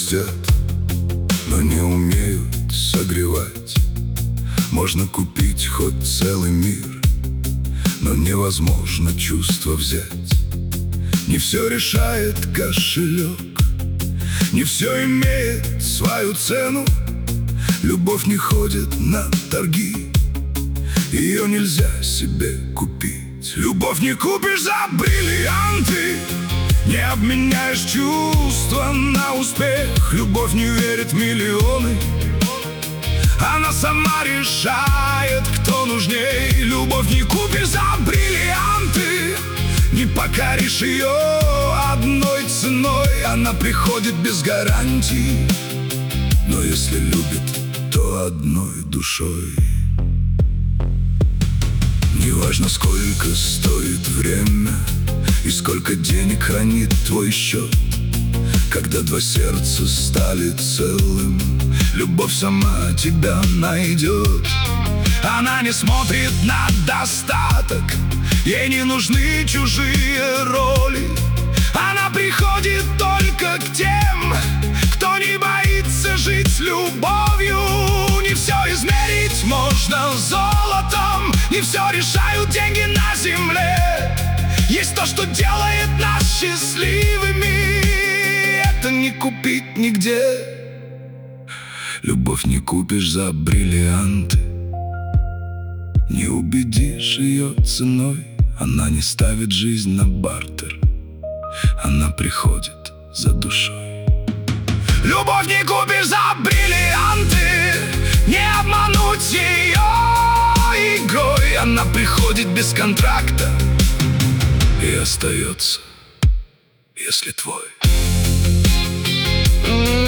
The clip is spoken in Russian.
грустят, но не умеют согревать. Можно купить хоть целый мир, но невозможно чувство взять. Не все решает кошелек, не все имеет свою цену. Любовь не ходит на торги, ее нельзя себе купить. Любовь не купишь за бриллианты, не обменяешь чувства на успех. Любовь не верит в миллионы, она сама решает, кто нужней. Любовь не купишь за бриллианты, не покоришь ее одной ценой. Она приходит без гарантий, но если любит, то одной душой. Неважно, сколько стоит время и сколько денег хранит твой счет. Когда два сердца стали целым, любовь сама тебя найдет. Она не смотрит на достаток, ей не нужны чужие роли. Она приходит только к тем, кто не боится жить с любовью. Не все измерить можно золотом, не все решают деньги на земле. Есть то, что делает нас счастливыми, это не купить нигде. Любовь не купишь за бриллианты, не убедишь ее ценой. Она не ставит жизнь на бартер, она приходит за душой. Любовь не купишь за бриллианты, не обмануть ее игрой. Она приходит без контракта и остается, если твой.